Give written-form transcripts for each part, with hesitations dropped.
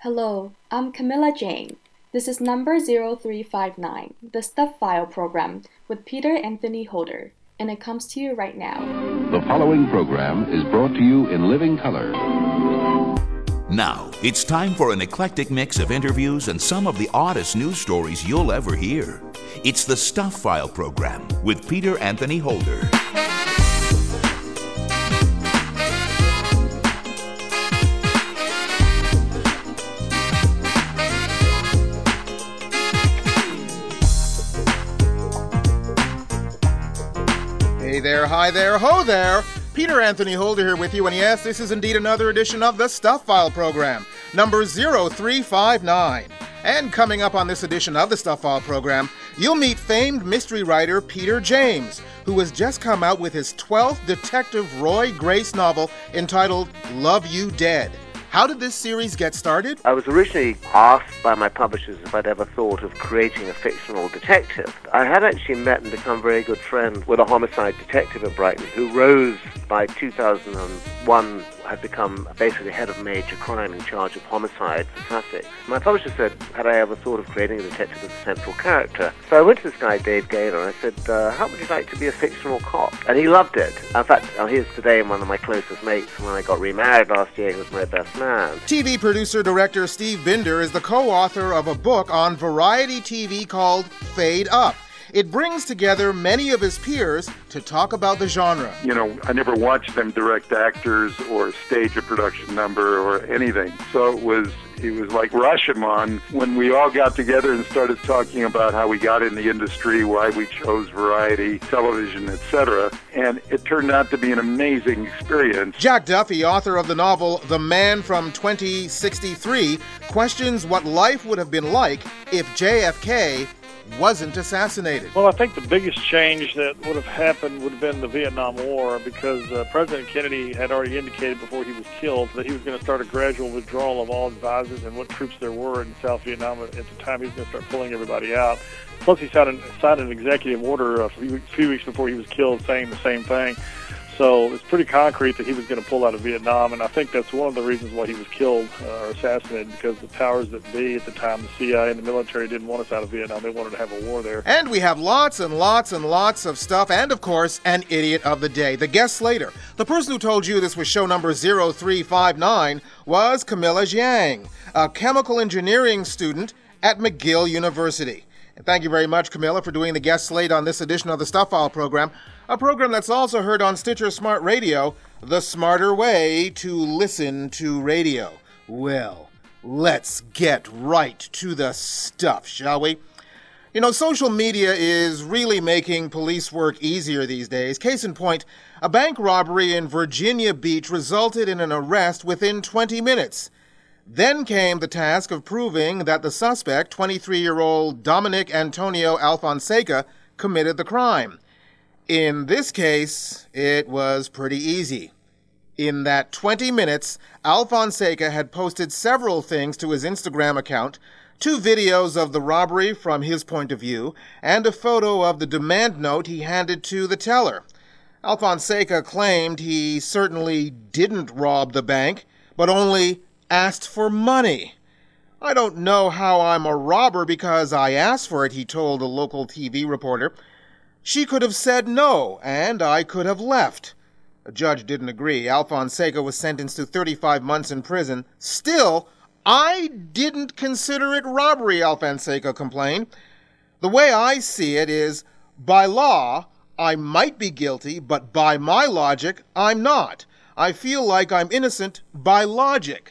Hello, I'm Camilla Jane. This is number 0359, the Stuff File program with Peter Anthony Holder, and it comes to you right now. The following program is brought to you in living color. Now, it's time for an eclectic mix of interviews and some of the oddest news stories you'll ever hear. It's the Stuff File program with Peter Anthony Holder. Hey there, hi there, ho there! Peter Anthony Holder here with you, and yes, this is indeed another edition of the Stuff File program, number 0359. And coming up on this edition of the Stuff File program, you'll meet famed mystery writer Peter James, who has just come out with his 12th Detective Roy Grace novel entitled Love You Dead. How did this series get started? I was originally asked by my publishers if I'd ever thought of creating a fictional detective. I had actually met and become very good friends with a homicide detective at Brighton who rose by 2001, had become basically head of major crime in charge of homicide for Sussex. My publisher said, had I ever thought of creating a detective as a central character? So I went to this guy, Dave Gaylor, and I said, how would you like to be a fictional cop? And he loved it. In fact, he's today one of my closest mates. When I got remarried last year, he was my best man. TV producer-director Steve Binder is the co-author of a book on variety TV called Fade Up. It brings together many of his peers to talk about the genre. You know, I never watched them direct actors or stage a production number or anything. So it was like Rashomon when we all got together and started talking about how we got in the industry, why we chose variety, television, etc. And it turned out to be an amazing experience. Jack Duffy, author of the novel The Man from 2063, questions what life would have been like if JFK wasn't assassinated. Well, I think the biggest change that would have happened would have been the Vietnam War, because President Kennedy had already indicated before he was killed that he was going to start a gradual withdrawal of all advisors and what troops there were in South Vietnam. At the time, he was going to start pulling everybody out. Plus, he signed an executive order a few weeks before he was killed saying the same thing. So it's pretty concrete that he was going to pull out of Vietnam, and I think that's one of the reasons why he was killed or assassinated, because the powers that be at the time, the CIA and the military, didn't want us out of Vietnam. They wanted to have a war there. And we have lots and lots and lots of stuff, and of course, an idiot of the day. The guest slater, the person who told you this was show number 0359, was Camilla Jiang, a chemical engineering student at McGill University. And thank you very much, Camilla, for doing the guest slate on this edition of the Stuff File program, a program that's also heard on Stitcher Smart Radio, the smarter way to listen to radio. Well, let's get right to the stuff, shall we? You know, social media is really making police work easier these days. Case in point, a bank robbery in Virginia Beach resulted in an arrest within 20 minutes. Then came the task of proving that the suspect, 23-year-old Dominic Antonio Alfonseca, committed the crime. In this case, it was pretty easy. In that 20 minutes, Alfonseca had posted several things to his Instagram account, 2 videos of the robbery from his point of view, and a photo of the demand note he handed to the teller. Alfonseca claimed he certainly didn't rob the bank, but only asked for money. I don't know how I'm a robber because I asked for it, he told a local TV reporter. She could have said no, and I could have left. A judge didn't agree. Alfonseca was sentenced to 35 months in prison. Still, I didn't consider it robbery, Alfonseca complained. The way I see it is, by law, I might be guilty, but by my logic, I'm not. I feel like I'm innocent by logic.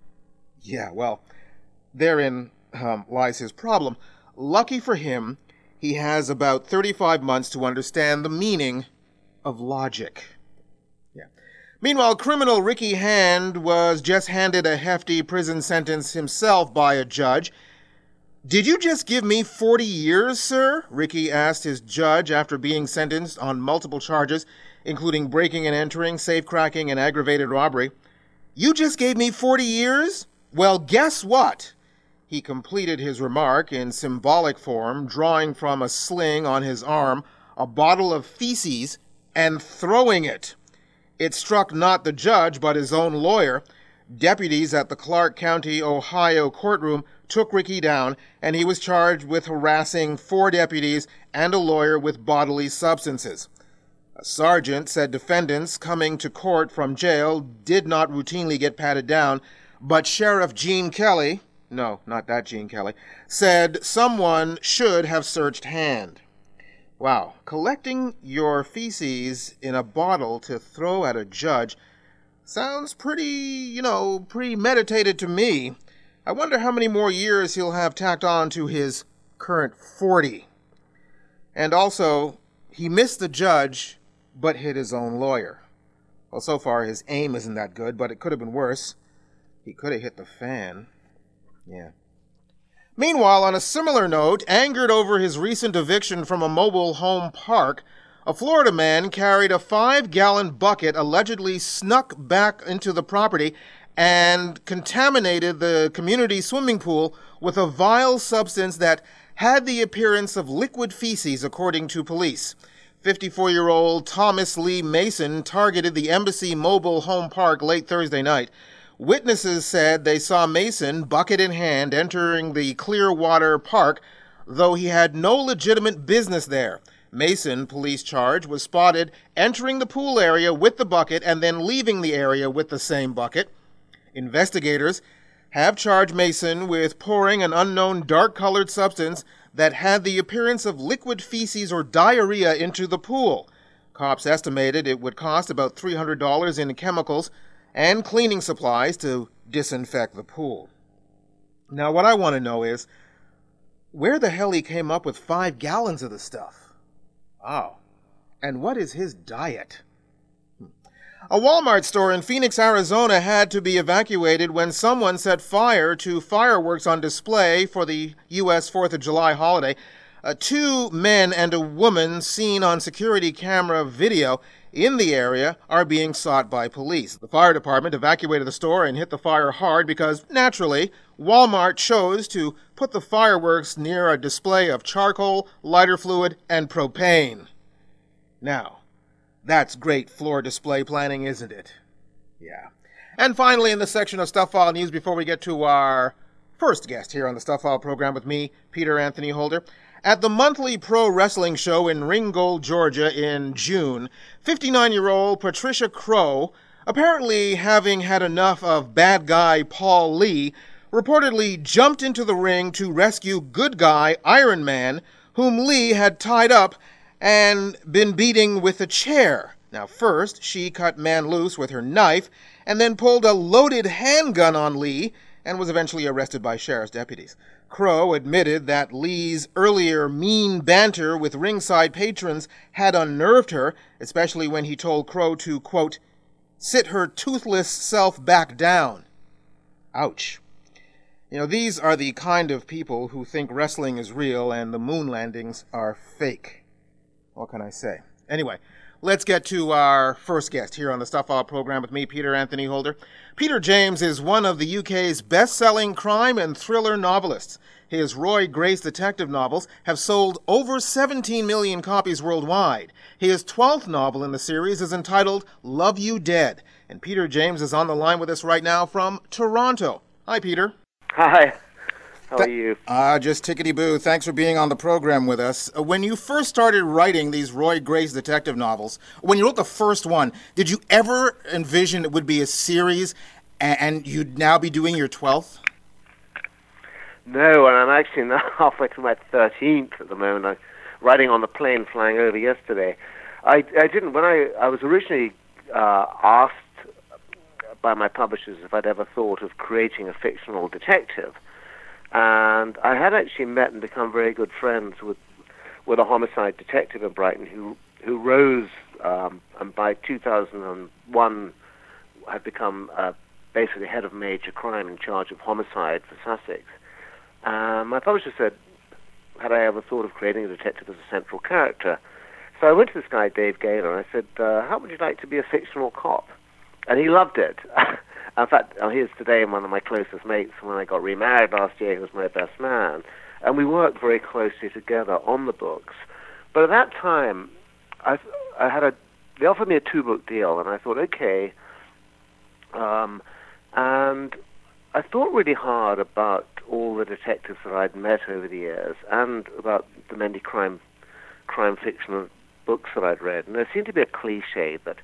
Yeah, well, therein lies his problem. Lucky for him, he has about 35 months to understand the meaning of logic. Yeah. Meanwhile, criminal Ricky Hand was just handed a hefty prison sentence himself by a judge. "Did you just give me 40 years, sir?" Ricky asked his judge after being sentenced on multiple charges, including breaking and entering, safe-cracking, and aggravated robbery. "You just gave me 40 years? Well, guess what?" He completed his remark in symbolic form, drawing from a sling on his arm a bottle of feces and throwing it. It struck not the judge, but his own lawyer. Deputies at the Clark County, Ohio courtroom took Ricky down, and he was charged with harassing 4 deputies and a lawyer with bodily substances. A sergeant said defendants coming to court from jail did not routinely get patted down, but Sheriff Gene Kelly, no, not that Gene Kelly, said someone should have searched hand. Wow, collecting your feces in a bottle to throw at a judge sounds pretty premeditated to me. I wonder how many more years he'll have tacked on to his current 40. And also, he missed the judge, but hit his own lawyer. Well, so far his aim isn't that good, but it could have been worse. He could have hit the fan. Yeah. Meanwhile, on a similar note, angered over his recent eviction from a mobile home park, a Florida man carried a 5-gallon bucket allegedly snuck back into the property and contaminated the community swimming pool with a vile substance that had the appearance of liquid feces, according to police. 54-year-old Thomas Lee Mason targeted the Embassy Mobile Home Park late Thursday night. Witnesses said they saw Mason, bucket in hand, entering the Clearwater Park, though he had no legitimate business there. Mason, police charge, was spotted entering the pool area with the bucket and then leaving the area with the same bucket. Investigators have charged Mason with pouring an unknown dark-colored substance that had the appearance of liquid feces or diarrhea into the pool. Cops estimated it would cost about $300 in chemicals and cleaning supplies to disinfect the pool. Now, what I want to know is, where the hell he came up with 5 gallons of the stuff? Wow. And what is his diet? A Walmart store in Phoenix, Arizona had to be evacuated when someone set fire to fireworks on display for the U.S. 4th of July holiday. 2 men and a woman seen on security camera video in the area are being sought by police. The fire department evacuated the store and hit the fire hard because, naturally, Walmart chose to put the fireworks near a display of charcoal, lighter fluid, and propane. Now, that's great floor display planning, isn't it? Yeah. And finally, in the section of Stuff File News, before we get to our first guest here on the Stuff File program with me, Peter Anthony Holder, at the monthly pro wrestling show in Ringgold, Georgia in June, 59-year-old Patricia Crow, apparently having had enough of bad guy Paul Lee, reportedly jumped into the ring to rescue good guy Iron Man, whom Lee had tied up and been beating with a chair. Now, first, she cut man loose with her knife and then pulled a loaded handgun on Lee and was eventually arrested by sheriff's deputies. Crow admitted that Lee's earlier mean banter with ringside patrons had unnerved her, especially when he told Crow to, quote, sit her toothless self back down. Ouch. You know, these are the kind of people who think wrestling is real and the moon landings are fake. What can I say? Anyway, let's get to our first guest here on the Stuff File program with me, Peter Anthony Holder. Peter James is one of the UK's best-selling crime and thriller novelists. His Roy Grace detective novels have sold over 17 million copies worldwide. His 12th novel in the series is entitled Love You Dead. And Peter James is on the line with us right now from Toronto. Hi, Peter. Hi. How are you? Just tickety-boo. Thanks for being on the program with us. When you first started writing these Roy Grace detective novels, when you wrote the first one, did you ever envision it would be a series and you'd now be doing your 12th? No, and I'm actually now halfway through my 13th at the moment. I'm riding on the plane flying over yesterday. I didn't, when I was originally asked by my publishers if I'd ever thought of creating a fictional detective. And I had actually met and become very good friends with a homicide detective in Brighton who rose and by 2001 had become basically head of major crime in charge of homicide for Sussex. My publisher said, had I ever thought of creating a detective as a central character? So I went to this guy, Dave Gaylor, and I said, how would you like to be a fictional cop? And he loved it. In fact, he's today one of my closest mates. When I got remarried last year, he was my best man. And we worked very closely together on the books. But at that time, they offered me a 2-book deal, and I thought, okay, And I thought really hard about all the detectives that I'd met over the years and about the many crime fiction books that I'd read. And there seemed to be a cliche that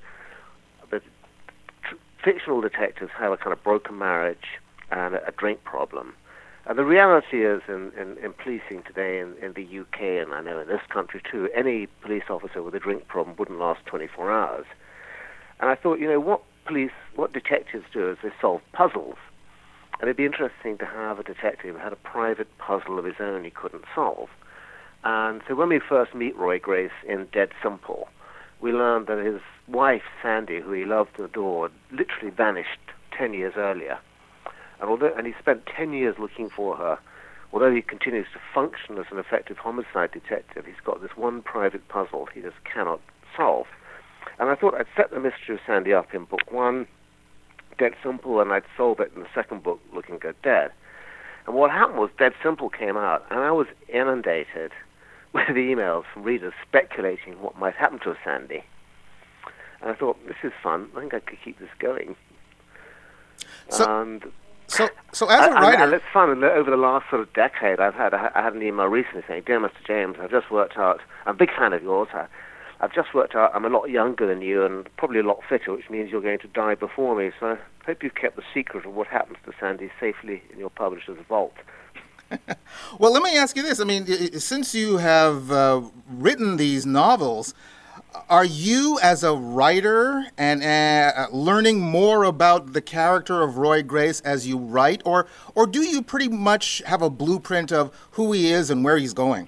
fictional detectives have a kind of broken marriage and a drink problem. And the reality is in policing today in the UK, and I know in this country too, any police officer with a drink problem wouldn't last 24 hours. And I thought, what detectives do is they solve puzzles. And it'd be interesting to have a detective who had a private puzzle of his own he couldn't solve. And so when we first meet Roy Grace in Dead Simple, we learned that his wife, Sandy, who he loved and adored, literally vanished 10 years earlier. And he spent 10 years looking for her. Although he continues to function as an effective homicide detective, he's got this one private puzzle he just cannot solve. And I thought I'd set the mystery of Sandy up in book 1, Dead Simple, and I'd solve it in the second book, Looking Good Dead. And what happened was Dead Simple came out, and I was inundated with emails from readers speculating what might happen to Sandy. And I thought, this is fun. I think I could keep this going. So as a writer... And it's fun. And over the last sort of decade, I had an email recently saying, "Dear Mr. James, I've just worked out... I'm a big fan of yours. I've just worked out I'm a lot younger than you and probably a lot fitter, which means you're going to die before me. So I hope you've kept the secret of what happens to Sandy safely in your publisher's vault." Well, let me ask you this. I mean, since you have written these novels, are you, as a writer, and learning more about the character of Roy Grace as you write, or do you pretty much have a blueprint of who he is and where he's going?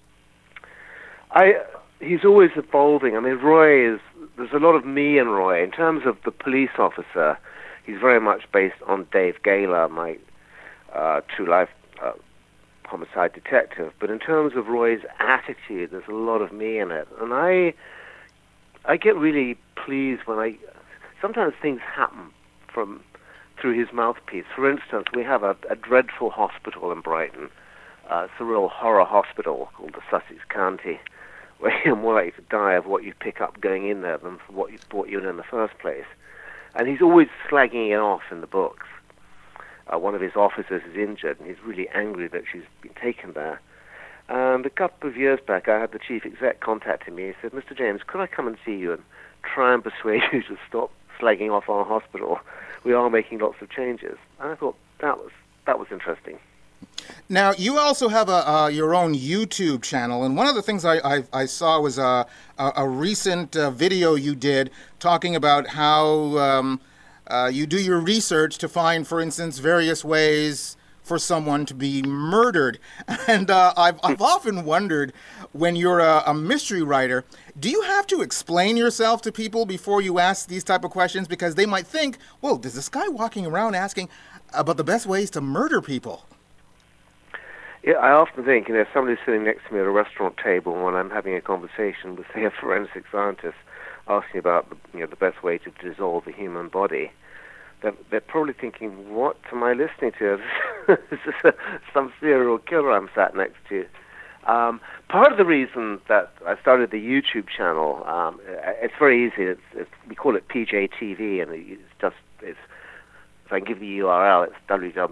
He's always evolving. I mean, there's a lot of me in Roy. In terms of the police officer, he's very much based on Dave Gaylor, my true life homicide detective. But in terms of Roy's attitude, there's a lot of me in it. And I get really pleased when sometimes things happen through his mouthpiece. For instance, we have a dreadful hospital in Brighton. It's a real horror hospital called the Sussex County, where you're more likely to die of what you pick up going in there than for what brought you in the first place. And he's always slagging it off in the books. One of his officers is injured, and he's really angry that she's been taken there. And a couple of years back, I had the chief exec contacting me. He said, "Mr. James, could I come and see you and try and persuade you to stop slagging off our hospital? We are making lots of changes." And I thought that was interesting. Now, you also have your own YouTube channel, and one of the things I saw was a recent video you did talking about how you do your research to find, for instance, various ways for someone to be murdered. And I've often wondered, when you're a mystery writer, do you have to explain yourself to people before you ask these type of questions? Because they might think, well, there's this guy walking around asking about the best ways to murder people. Yeah, I often think, if somebody's sitting next to me at a restaurant table when I'm having a conversation with, say, a forensic scientist asking about the best way to dissolve a human body, they're probably thinking, what am I listening to? Is this some serial killer I'm sat next to? Part of the reason that I started the YouTube channel, it's very easy. We call it PJTV, and if I can give the URL, it's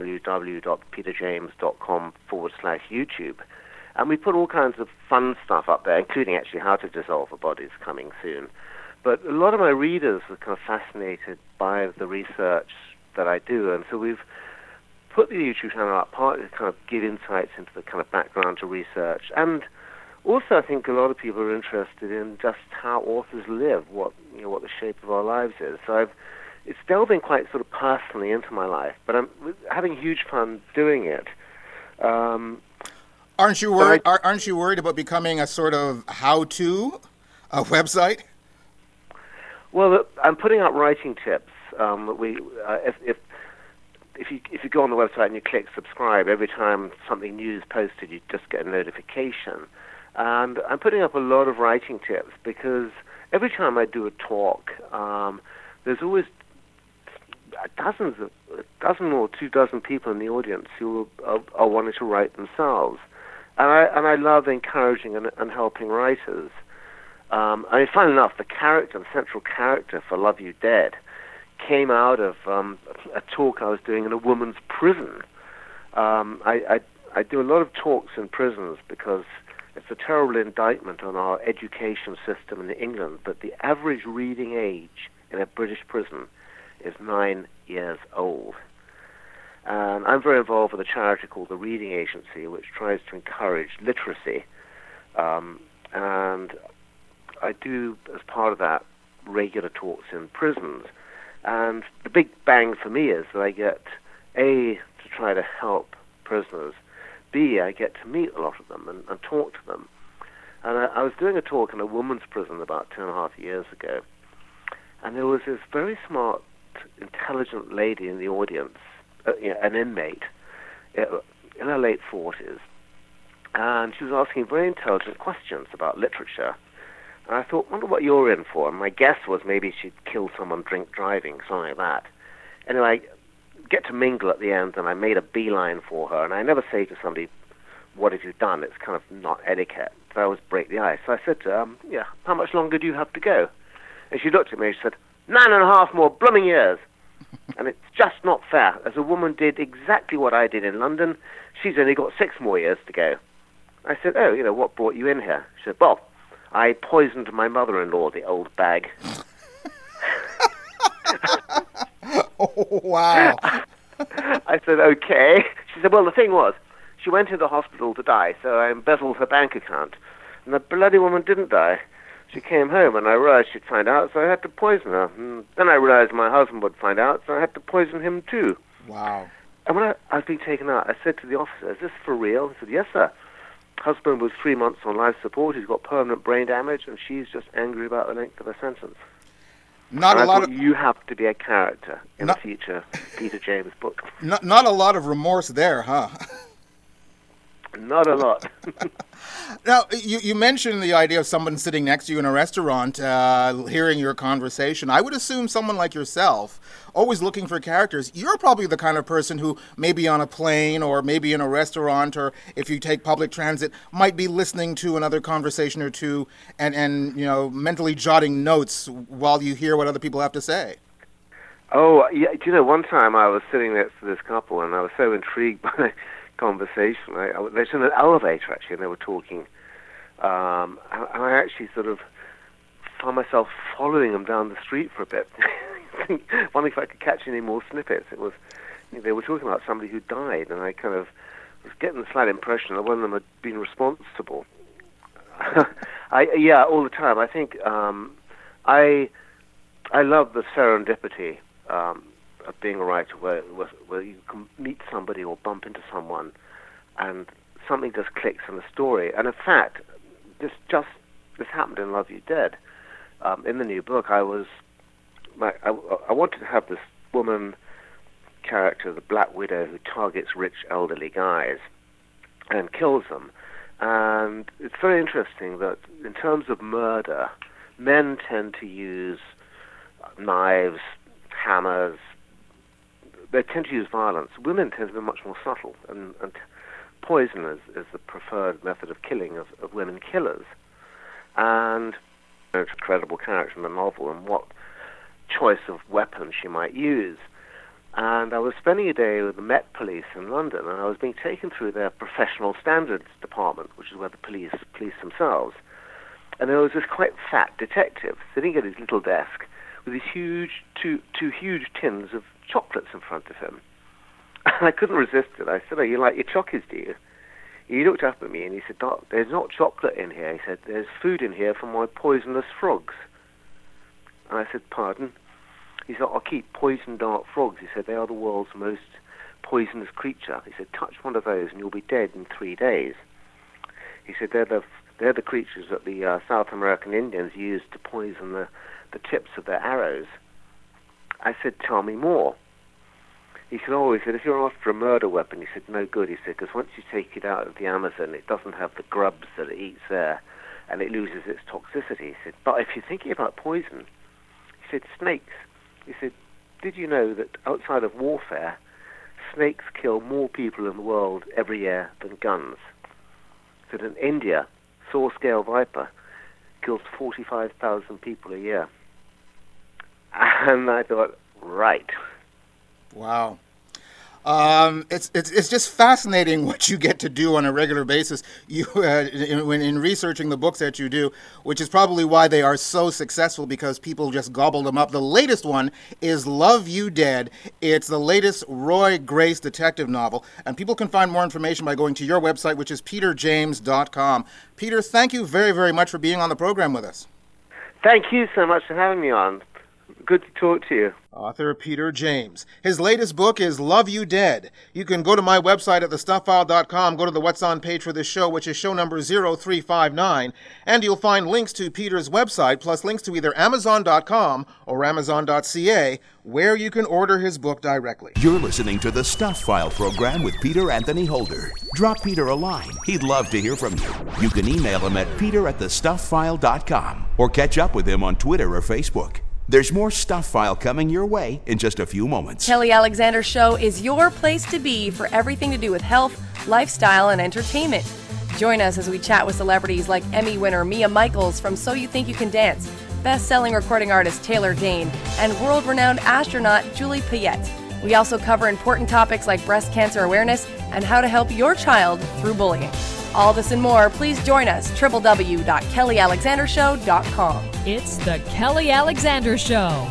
www.peterjames.com/YouTube. And we put all kinds of fun stuff up there, including actually how to dissolve a body is coming soon. But a lot of my readers are kind of fascinated by the research that I do, and so we've put the YouTube channel up partly to kind of give insights into the kind of background to research. And also I think a lot of people are interested in just how authors live, what the shape of our lives is. So it's delving quite sort of personally into my life, but I'm having huge fun doing it. Aren't you worried? Aren't you worried about becoming a sort of how-to website? Well, I'm putting up writing tips. If you go on the website and you click subscribe, every time something new is posted, you just get a notification. And I'm putting up a lot of writing tips because every time I do a talk, there's always a dozen or 24 people in the audience who are wanting to write themselves, and I love encouraging and helping writers. I mean, funnily enough, the central character for Love You Dead, came out of a talk I was doing in a woman's prison. I do a lot of talks in prisons because it's a terrible indictment on our education system in England, but the average reading age in a British prison is 9 years old. And I'm very involved with a charity called the Reading Agency, which tries to encourage literacy. And I do, as part of that, regular talks in prisons. And the big bang for me is that I get, A, to try to help prisoners, B, I get to meet a lot of them and talk to them. And I was doing a talk in a women's prison about 2.5 years ago, and there was this very smart, intelligent lady in the audience, an inmate, in her late 40s, and she was asking very intelligent questions about literature. And I thought, wonder what you're in for. And my guess was maybe she'd kill someone drink driving, something like that. Anyway, I get to mingle at the end, and I made a beeline for her. And I never say to somebody, what have you done? It's kind of not etiquette. So I always break the ice. So I said to her, how much longer do you have to go? And she looked at me and she said, 9.5 more blooming years. And it's just not fair. As a woman did exactly what I did in London, she's only got 6 more years to go. I said, what brought you in here? She said, well, I poisoned my mother-in-law, the old bag. Oh, wow. I said, okay. She said, well, the thing was, she went into the hospital to die, so I embezzled her bank account. And the bloody woman didn't die. She came home, and I realized she'd find out, so I had to poison her. And then I realized my husband would find out, so I had to poison him too. Wow. And when I was being taken out, I said to the officer, is this for real? He said, yes, sir. Husband was 3 months on life support. He's got permanent brain damage, and she's just angry about the length of her sentence. You have to be a character in a future Peter James book. Not a lot of remorse there, huh? Not a lot. Now, you mentioned the idea of someone sitting next to you in a restaurant, hearing your conversation. I would assume someone like yourself, always looking for characters, you're probably the kind of person who maybe on a plane or maybe in a restaurant or if you take public transit, might be listening to another conversation or two and mentally jotting notes while you hear what other people have to say. Oh, yeah. Do you know, one time I was sitting next to this couple and I was so intrigued by conversation. They was in an elevator, actually, and they were talking. And I actually sort of found myself following them down the street for a bit, wondering if I could catch any more snippets. They were talking about somebody who died, and I kind of was getting the slight impression that one of them had been responsible. All the time. I think I love the serendipity of being a writer where you can meet somebody or bump into someone and something just clicks in the story. And in fact, this happened in Love You Dead. In the new book, I wanted to have this woman character, the Black Widow, who targets rich elderly guys and kills them. And it's very interesting that in terms of murder, men tend to use knives, hammers. They tend to use violence. Women tend to be much more subtle, and poison is the preferred method of killing of women killers. And it's a credible character in the novel and what choice of weapon she might use. And I was spending a day with the Met Police in London, and I was being taken through their professional standards department, which is where the police themselves. And there was this quite fat detective sitting at his little desk with these two huge tins of chocolates in front of him. And I couldn't resist it. I said, "Oh, you like your chockies, do you?" He looked up at me and he said, "Doc, there's not chocolate in here." He said, "There's food in here for my poisonous frogs." And I said, "Pardon?" He said, "I'll keep poison dart frogs." He said, "They are the world's most poisonous creature." He said, "Touch one of those and you'll be dead in 3 days." He said, they're the creatures that the South American Indians used to poison the tips of their arrows. I said, "Tell me more." He said, "Oh," he said, "if you're after a murder weapon," he said, "no good." He said, "because once you take it out of the Amazon, it doesn't have the grubs that it eats there, and it loses its toxicity." He said, "But if you're thinking about poison," he said, "snakes." He said, "Did you know that outside of warfare, snakes kill more people in the world every year than guns?" He said, "in India, saw-scale viper kills 45,000 people a year." And I thought, Right. Wow. It's just fascinating what you get to do on a regular basis. In researching the books that you do, which is probably why they are so successful, because people just gobble them up. The latest one is Love You Dead. It's the latest Roy Grace detective novel, and people can find more information by going to your website, which is peterjames.com. Peter, thank you very, very much for being on the program with us. Thank you so much for having me on. Good to talk to you. Author Peter James. His latest book is Love You Dead. You can go to my website at thestuffile.com, go to the What's On page for this show, which is show number 0359, and you'll find links to Peter's website, plus links to either Amazon.com or Amazon.ca, where you can order his book directly. You're listening to the Stuff File program with Peter Anthony Holder. Drop Peter a line. He'd love to hear from you. You can email him at peter@thestuffile.com or catch up with him on Twitter or Facebook. There's more Stuff File coming your way in just a few moments. Kelly Alexander Show is your place to be for everything to do with health, lifestyle, and entertainment. Join us as we chat with celebrities like Emmy winner Mia Michaels from So You Think You Can Dance, best-selling recording artist Taylor Dane, and world-renowned astronaut Julie Payette. We also cover important topics like breast cancer awareness and how to help your child through bullying. All this and more, please join us, www.kellyalexandershow.com. It's the Kelly Alexander Show.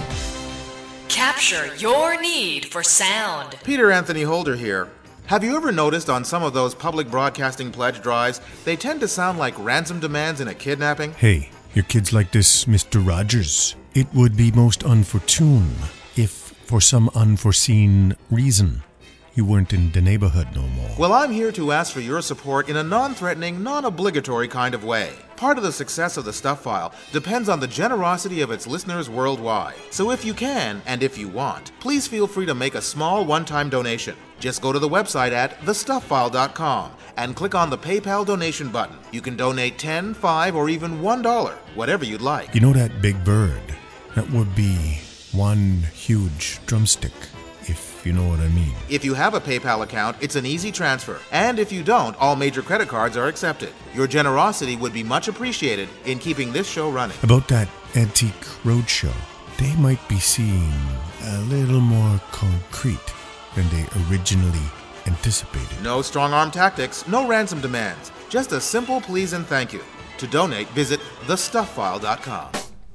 Capture your need for sound. Peter Anthony Holder here. Have you ever noticed on some of those public broadcasting pledge drives, they tend to sound like ransom demands in a kidnapping? Hey, your kids like this, Mr. Rogers. It would be most unfortune if, for some unforeseen reason, you weren't in the neighborhood no more. Well, I'm here to ask for your support in a non-threatening, non-obligatory kind of way. Part of the success of the Stuff File depends on the generosity of its listeners worldwide. So if you can, and if you want, please feel free to make a small one-time donation. Just go to the website at thestuffile.com and click on the PayPal donation button. You can donate $10, $5, or even $1, whatever you'd like. You know that big bird? That would be one huge drumstick, if you know what I mean. If you have a PayPal account, it's an easy transfer. And if you don't, all major credit cards are accepted. Your generosity would be much appreciated in keeping this show running. About that Antique Roadshow, they might be seeing a little more concrete than they originally anticipated. No strong-arm tactics, no ransom demands. Just a simple please and thank you. To donate, visit thestuffile.com.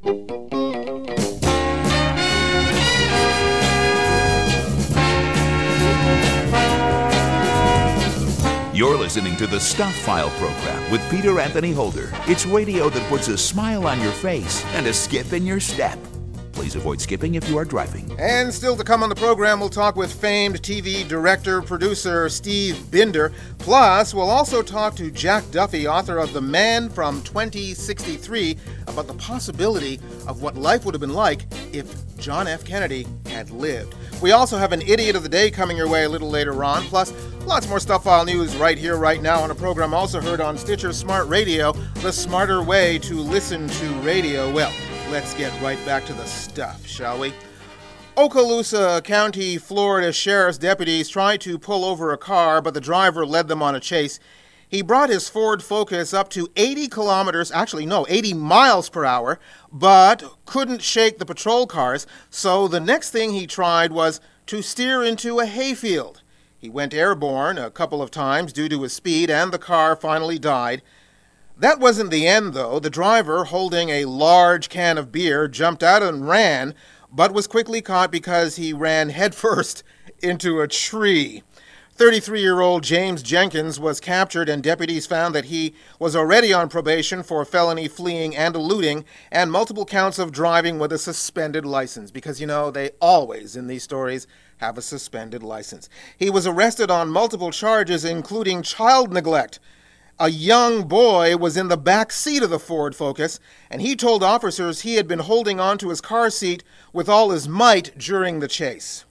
You're listening to the Stuff File program with Peter Anthony Holder. It's radio that puts a smile on your face and a skip in your step. Please avoid skipping if you are driving. And still to come on the program, we'll talk with famed TV director, producer Steve Binder. Plus, we'll also talk to Jack Duffy, author of The Man from 2063, about the possibility of what life would have been like if John F. Kennedy had lived. We also have an Idiot of the Day coming your way a little later on. Plus, lots more Stuff File news right here, right now on a program also heard on Stitcher Smart Radio, the smarter way to listen to radio. Well, let's get right back to the stuff, shall we? Okaloosa County, Florida Sheriff's deputies tried to pull over a car, but the driver led them on a chase. He brought his Ford Focus up to 80 miles per hour, but couldn't shake the patrol cars, so the next thing he tried was to steer into a hayfield. He went airborne a couple of times due to his speed, and the car finally died. That wasn't the end, though. The driver, holding a large can of beer, jumped out and ran, but was quickly caught because he ran headfirst into a tree. 33-year-old James Jenkins was captured, and deputies found that he was already on probation for felony fleeing and eluding and multiple counts of driving with a suspended license, because, you know, they always, in these stories, have a suspended license. He was arrested on multiple charges, including child neglect. A young boy was in the back seat of the Ford Focus, and he told officers he had been holding on to his car seat with all his might during the chase.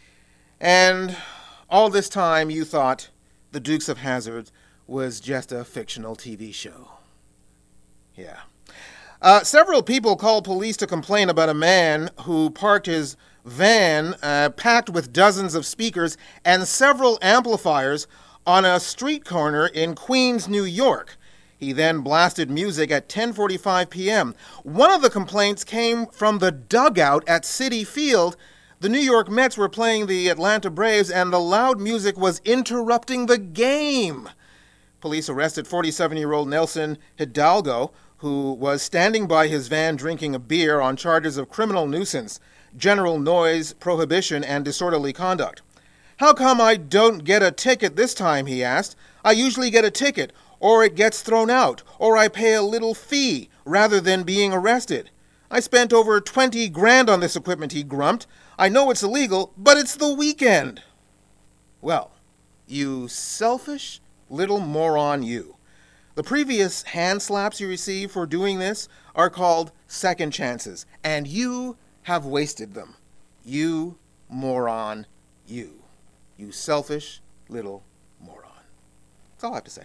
And all this time you thought The Dukes of Hazzard was just a fictional TV show. Yeah. Several people called police to complain about a man who parked his van packed with dozens of speakers and several amplifiers on a street corner in Queens, New York. He then blasted music at 10:45 p.m. One of the complaints came from the dugout at Citi Field The New York Mets were playing the Atlanta Braves, and the loud music was interrupting the game. Police arrested 47-year-old Nelson Hidalgo, who was standing by his van drinking a beer, on charges of criminal nuisance, general noise prohibition, and disorderly conduct. "How come I don't get a ticket this time?" he asked. "I usually get a ticket, or it gets thrown out, or I pay a little fee rather than being arrested. I spent over 20 grand on this equipment," he grumped. "I know it's illegal, but it's the weekend." Well, you selfish little moron you. The previous hand slaps you receive for doing this are called second chances, and you have wasted them. You moron you. You selfish little moron. That's all I have to say.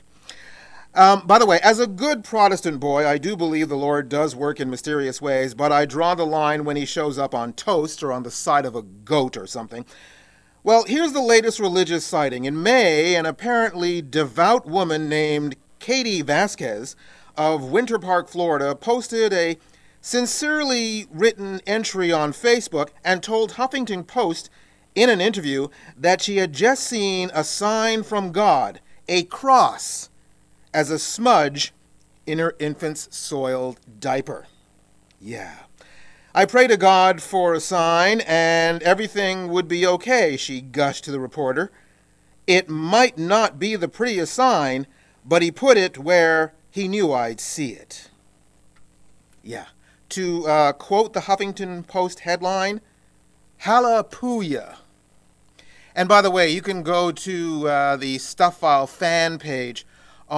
By the way, as a good Protestant boy, I do believe the Lord does work in mysterious ways, but I draw the line when he shows up on toast or on the side of a goat or something. Well, here's the latest religious sighting. In May, an apparently devout woman named Katie Vasquez of Winter Park, Florida, posted a sincerely written entry on Facebook and told Huffington Post in an interview that she had just seen a sign from God, a cross, as a smudge in her infant's soiled diaper. Yeah. "I pray to God for a sign and everything would be okay," she gushed to the reporter. "It might not be the prettiest sign, but he put it where he knew I'd see it." Yeah. To quote the Huffington Post headline, "Hallelujah." And by the way, you can go to the Stuff File fan page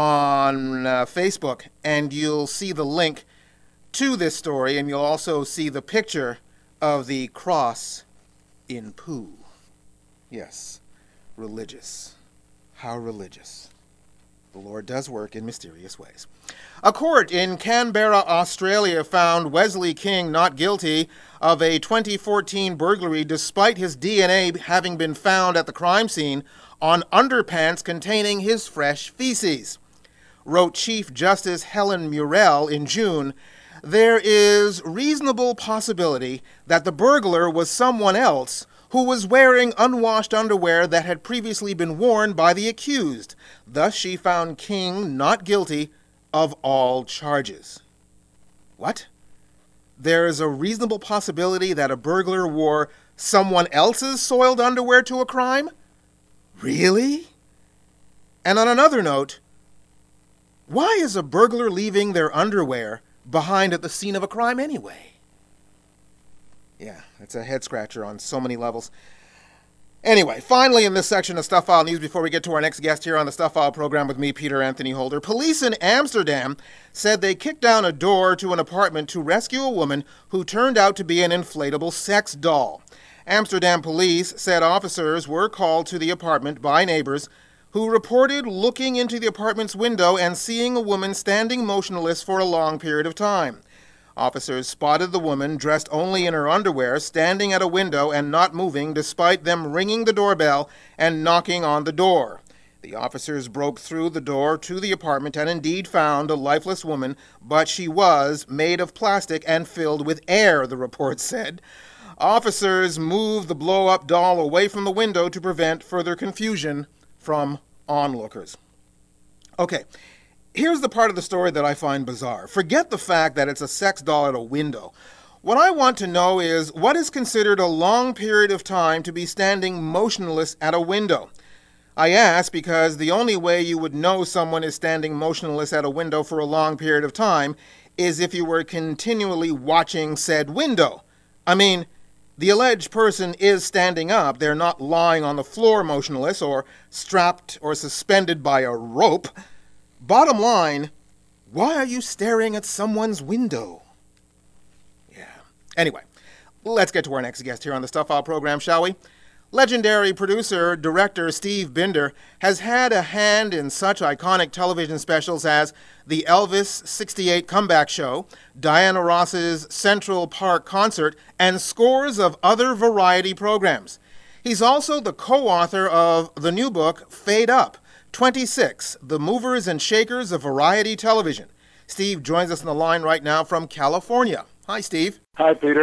on Facebook, and you'll see the link to this story, and you'll also see the picture of the cross in poo. Yes, religious. How religious. The Lord does work in mysterious ways. A court in Canberra, Australia, found Wesley King not guilty of a 2014 burglary despite his DNA having been found at the crime scene on underpants containing his fresh feces. Wrote Chief Justice Helen Murrell in June, "There is reasonable possibility that the burglar was someone else who was wearing unwashed underwear that had previously been worn by the accused. Thus, she found King not guilty of all charges." What? There is a reasonable possibility that a burglar wore someone else's soiled underwear to a crime? Really? And on another note, why is a burglar leaving their underwear behind at the scene of a crime anyway? Yeah, it's a head-scratcher on so many levels. Anyway, finally in this section of Stuff File News, before we get to our next guest here on the Stuff File program with me, Peter Anthony Holder, police in Amsterdam said they kicked down a door to an apartment to rescue a woman who turned out to be an inflatable sex doll. Amsterdam police said officers were called to the apartment by neighbors who reported looking into the apartment's window and seeing a woman standing motionless for a long period of time. Officers spotted the woman, dressed only in her underwear, standing at a window and not moving despite them ringing the doorbell and knocking on the door. The officers broke through the door to the apartment and indeed found a lifeless woman, but she was made of plastic and filled with air, the report said. Officers moved the blow-up doll away from the window to prevent further confusion from onlookers. Okay, here's the part of the story that I find bizarre. Forget the fact that it's a sex doll at a window. What I want to know is what is considered a long period of time to be standing motionless at a window. I ask because the only way you would know someone is standing motionless at a window for a long period of time is if you were continually watching said window. I mean, the alleged person is standing up. They're not lying on the floor motionless or strapped or suspended by a rope. Bottom line, why are you staring at someone's window? Yeah. Anyway, let's get to our next guest here on the Stuff File program, shall we? Legendary producer, director Steve Binder has had a hand in such iconic television specials as the Elvis 68 Comeback Show, Diana Ross's Central Park Concert, and scores of other variety programs. He's also the co-author of the new book, Fade Up, 26, The Movers and Shakers of Variety Television. Steve joins us on the line right now from California. Hi, Steve. Hi, Peter.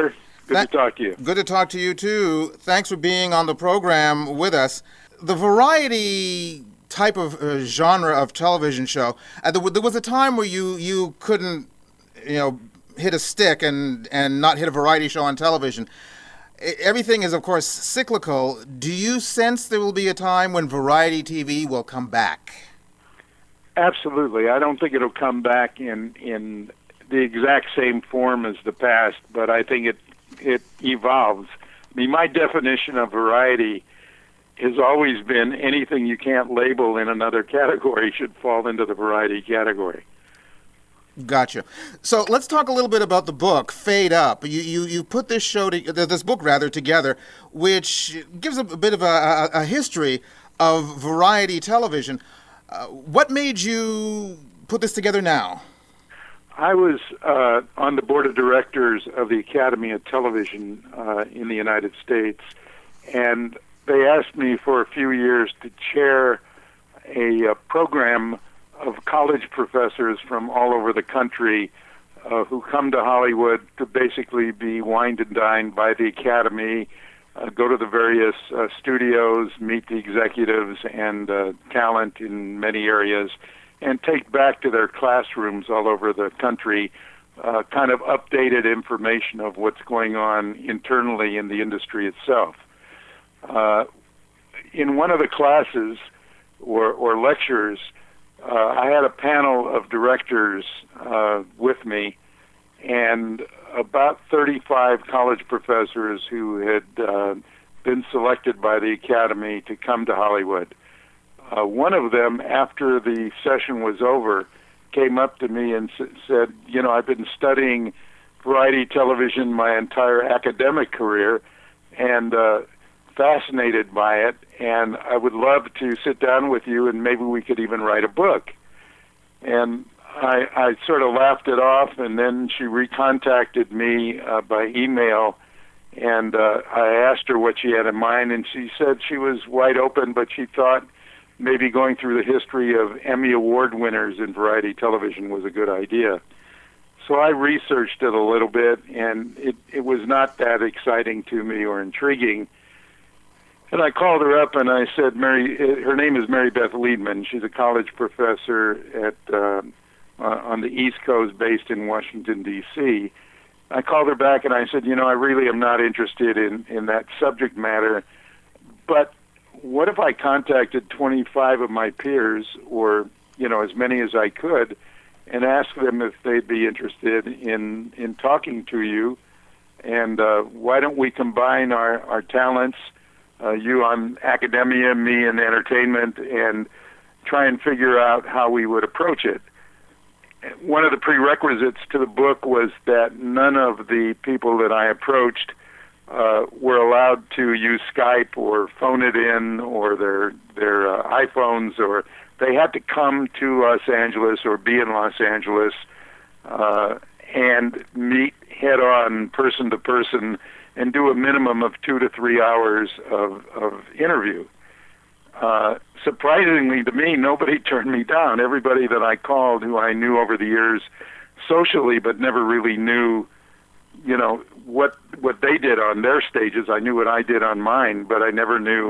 Good to talk to you. Good to talk to you, too. Thanks for being on the program with us. The variety type of genre of television show, there was a time where you couldn't, hit a stick and not hit a variety show on television. Everything is, of course, cyclical. Do you sense there will be a time when variety TV will come back? Absolutely. I don't think it'll come back in the exact same form as the past, but I think it evolves. I mean, my definition of variety has always been anything you can't label in another category should fall into the variety category. Gotcha. So let's talk a little bit about the book, Fade Up. You put this book together, which gives a bit of a history of variety television. What made you put this together now? I was on the board of directors of the Academy of Television in the United States, and they asked me for a few years to chair a program of college professors from all over the country who come to Hollywood to basically be wined and dined by the Academy, go to the various studios, meet the executives and talent in many areas, and take back to their classrooms all over the country kind of updated information of what's going on internally in the industry itself. In one of the classes or lectures, I had a panel of directors with me, and about 35 college professors who had been selected by the Academy to come to Hollywood. One of them, after the session was over, came up to me and said, I've been studying variety television my entire academic career and fascinated by it, and I would love to sit down with you and maybe we could even write a book. And I sort of laughed it off, and then she recontacted me by email, and I asked her what she had in mind, and she said she was wide open, but she thought maybe going through the history of Emmy Award winners in variety television was a good idea. So I researched it a little bit, and it was not that exciting to me or intriguing. And I called her up and I said, her name is Mary Beth Liedman. She's a college professor on the East Coast based in Washington, D.C. I called her back and I said, I really am not interested in that subject matter, but what if I contacted 25 of my peers, or, as many as I could, and asked them if they'd be interested in talking to you, and why don't we combine our talents, you on academia, me in entertainment, and try and figure out how we would approach it. One of the prerequisites to the book was that none of the people that I approached were allowed to use Skype or phone it in or their iPhones, or they had to come to Los Angeles or be in Los Angeles and meet head-on, person-to-person, and do a minimum of 2 to 3 hours of interview. Surprisingly to me, nobody turned me down. Everybody that I called, who I knew over the years socially, but never really knew, what they did on their stages. I knew what I did on mine, but I never knew,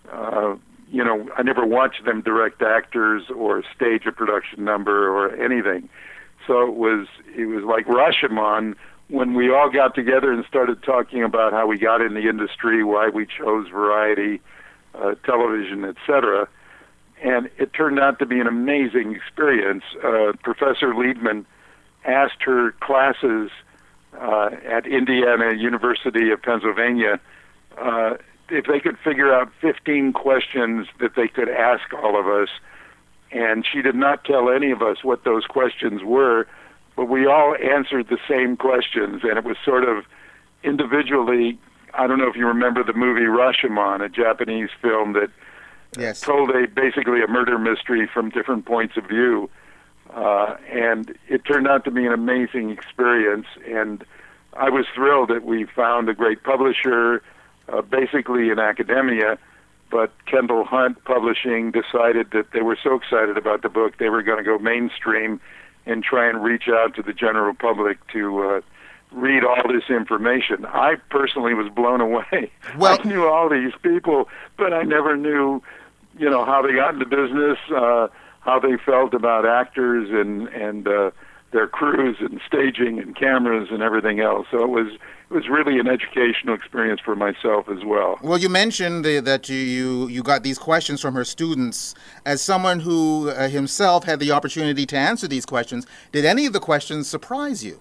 I never watched them direct actors or stage a production number or anything. So it was like Rashomon when we all got together and started talking about how we got in the industry, why we chose variety television, etc. And it turned out to be an amazing experience. Professor Liedman asked her classes at Indiana University of Pennsylvania if they could figure out 15 questions that they could ask all of us. And she did not tell any of us what those questions were, but we all answered the same questions, and it was sort of individually. I don't know if you remember the movie Rashomon, a Japanese film that told basically a murder mystery from different points of view. And it turned out to be an amazing experience, and I was thrilled that we found a great publisher, basically in academia, but Kendall Hunt Publishing decided that they were so excited about the book they were going to go mainstream and try and reach out to the general public to read all this information. I personally was blown away. Well, I knew all these people, but I never knew, how they got into business, how they felt about actors and their crews and staging and cameras and everything else. So it was really an educational experience for myself as well. Well, you mentioned that you got these questions from her students. As someone who himself had the opportunity to answer these questions, did any of the questions surprise you?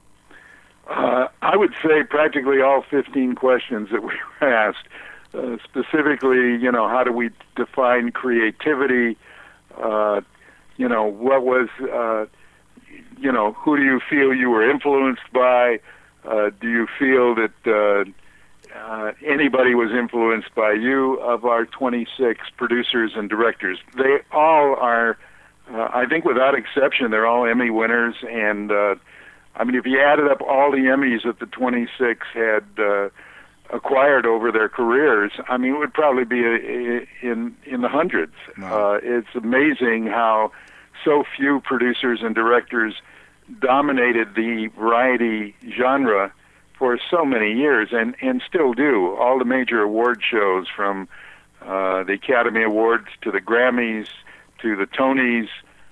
I would say practically all 15 questions that we were asked. Specifically, how do we define creativity? What was, who do you feel you were influenced by? Do you feel that anybody was influenced by you? Of our 26 producers and directors, they all are, I think without exception, they're all Emmy winners. And if you added up all the Emmys that the 26 had acquired over their careers, it would probably be in the hundreds. Wow. It's amazing how so few producers and directors dominated the variety genre for so many years and still do. All the major award shows, from the Academy Awards to the Grammys to the Tonys,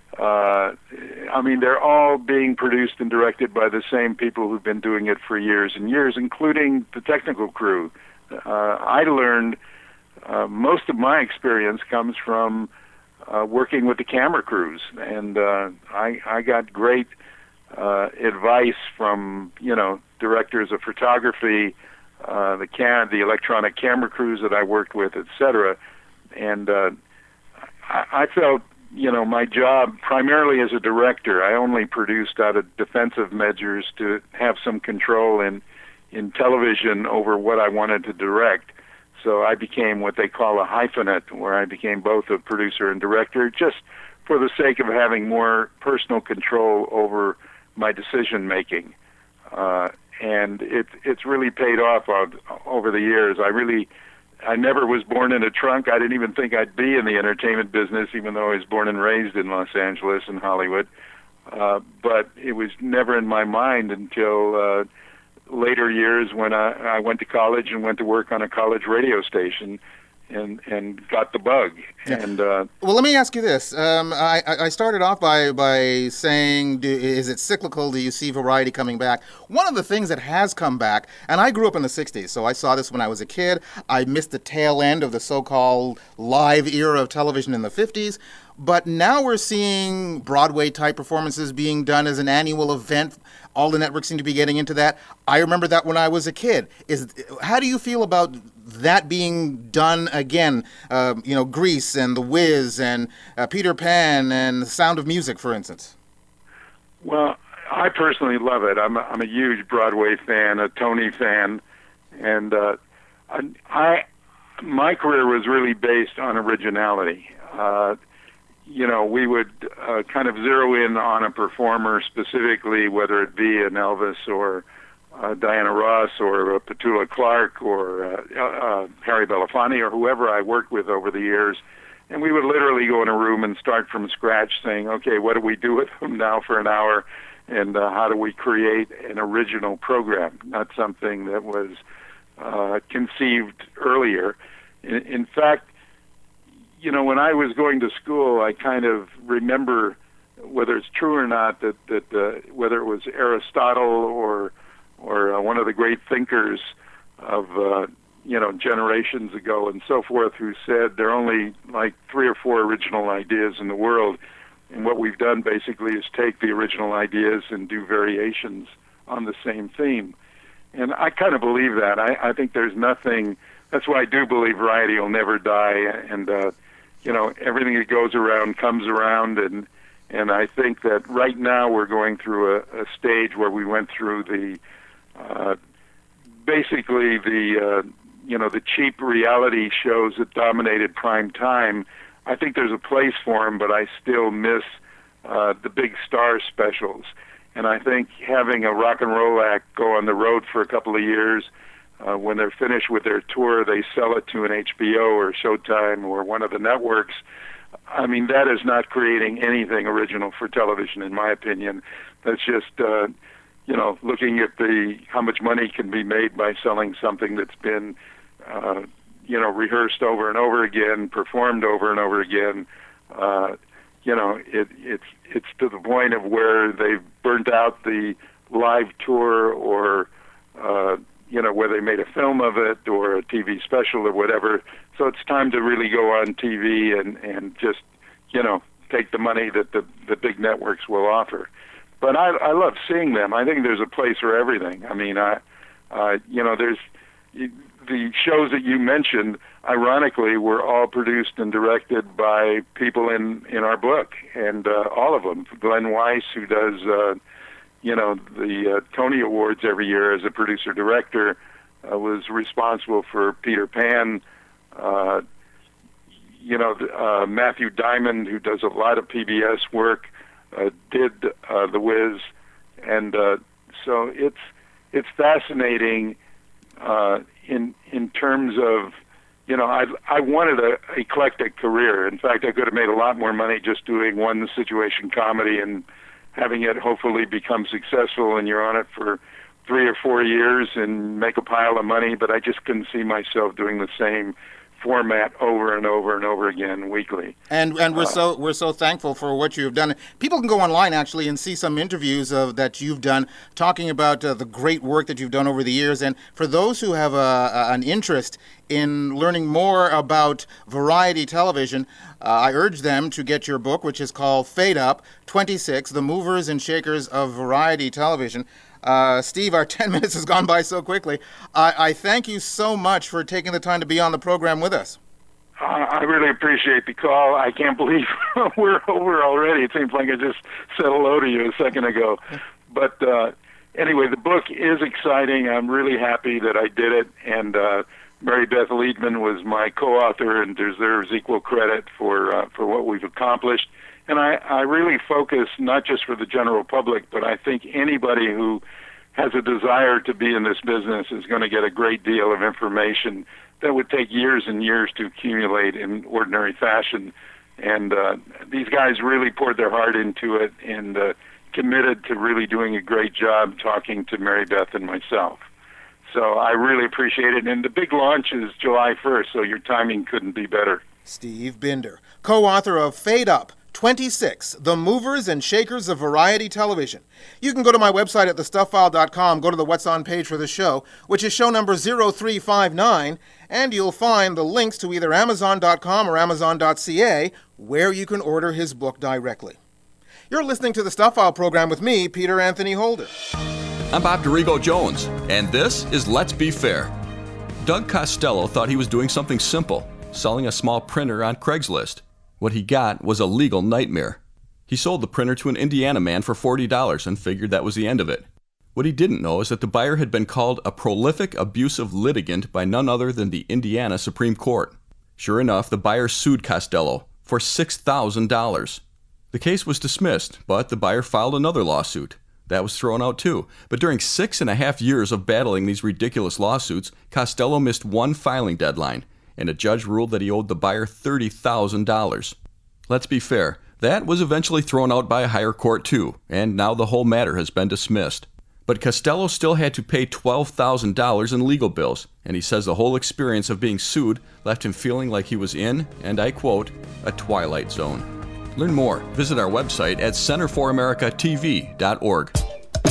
they're all being produced and directed by the same people who've been doing it for years and years, including the technical crew. I learned most of my experience comes from working with the camera crews, and I got great advice from directors of photography, the electronic camera crews that I worked with, etc. And I felt my job, primarily as a director, I only produced out of defensive measures to have some control in television over what I wanted to direct. So I became what they call a hyphenate, where I became both a producer and director, just for the sake of having more personal control over my decision making. And it's really paid off over the years. I never was born in a trunk. I didn't even think I'd be in the entertainment business, even though I was born and raised in Los Angeles and Hollywood. But it was never in my mind until later years when I went to college and went to work on a college radio station and got the bug. Yeah. And well, let me ask you this. I started off by saying, is it cyclical? Do you see variety coming back? One of the things that has come back, and I grew up in the 60s, so I saw this when I was a kid. I missed the tail end of the so-called live era of television in the 50s. But now we're seeing Broadway-type performances being done as an annual event. All the networks seem to be getting into that. I remember that when I was a kid. How do you feel about that being done again? Grease and The Wiz and Peter Pan and The Sound of Music, for instance. Well, I personally love it. I'm a huge Broadway fan, a Tony fan, and my career was really based on originality. We would kind of zero in on a performer specifically, whether it be an Elvis or Diana Ross or Petula Clark or Harry Belafonte or whoever I worked with over the years. And we would literally go in a room and start from scratch saying, okay, what do we do with them now for an hour? And how do we create an original program, not something that was conceived earlier. In fact, when I was going to school, I kind of remember, whether it's true or not, that whether it was Aristotle or one of the great thinkers of generations ago and so forth, who said there are only like 3 or 4 original ideas in the world, and what we've done basically is take the original ideas and do variations on the same theme. And I kind of believe that. I think there's nothing. That's why I do believe variety will never die, and everything that goes around comes around, and I think that right now we're going through a stage where we went through the cheap reality shows that dominated prime time. I think there's a place for them, but I still miss the big star specials. And I think having a rock and roll act go on the road for a couple of years, when they're finished with their tour, they sell it to an HBO or Showtime or one of the networks. That is not creating anything original for television, in my opinion. That's just, looking at how much money can be made by selling something that's been, rehearsed over and over again, performed over and over again. It's to the point of where they've burnt out the live tour, or where they made a film of it or a TV special or whatever. So it's time to really go on TV and just take the money that the big networks will offer. But I love seeing them. I think there's a place for everything. I mean, there's the shows that you mentioned, ironically, were all produced and directed by people in our book, and all of them. Glenn Weiss, who does, the Tony Awards every year as a producer-director, was responsible for Peter Pan. Matthew Diamond, who does a lot of PBS work, did The Wiz, and so it's fascinating in terms of, I wanted a eclectic career. In fact, I could have made a lot more money just doing one situation comedy and having it hopefully become successful, and you're on it for 3 or 4 years and make a pile of money, but I just couldn't see myself doing the same format over and over and over again weekly. And we're so thankful for what you have done. People can go online actually and see some interviews that you've done talking about the great work that you've done over the years. And for those who have an interest in learning more about variety television, I urge them to get your book, which is called Fade Up 26, The Movers and Shakers of Variety Television. Steve, our 10 minutes has gone by so quickly. I thank you so much for taking the time to be on the program with us. I really appreciate the call. I can't believe we're over already. It seems like I just said hello to you a second ago. But anyway, the book is exciting. I'm really happy that I did it. And Mary Beth Liedman was my co-author and deserves equal credit for what we've accomplished. And I really focus, not just for the general public, but I think anybody who has a desire to be in this business is going to get a great deal of information that would take years and years to accumulate in ordinary fashion. And these guys really poured their heart into it and committed to really doing a great job talking to Mary Beth and myself. So I really appreciate it. And the big launch is July 1st, so your timing couldn't be better. Steve Binder, co-author of Fade Up 26, The Movers and Shakers of Variety Television. You can go to my website at thestufffile.com, go to the What's On page for the show, which is show number 0359, and you'll find the links to either Amazon.com or Amazon.ca, where you can order his book directly. You're listening to the Stuff File program with me, Peter Anthony Holder. I'm Bob Dorigo Jones, and this is Let's Be Fair. Doug Costello thought he was doing something simple, selling a small printer on Craigslist. What he got was a legal nightmare. He sold the printer to an Indiana man for $40 and figured that was the end of it. What he didn't know is that the buyer had been called a prolific, abusive litigant by none other than the Indiana Supreme Court. Sure enough, the buyer sued Costello for $6,000. The case was dismissed, but the buyer filed another lawsuit. That was thrown out too. But during 6.5 years of battling these ridiculous lawsuits, Costello missed one filing deadline, and a judge ruled that he owed the buyer $30,000. Let's be fair, that was eventually thrown out by a higher court too, and now the whole matter has been dismissed. But Costello still had to pay $12,000 in legal bills, and he says the whole experience of being sued left him feeling like he was in, and I quote, a twilight zone. Learn more. Visit our website at centerforamericatv.org.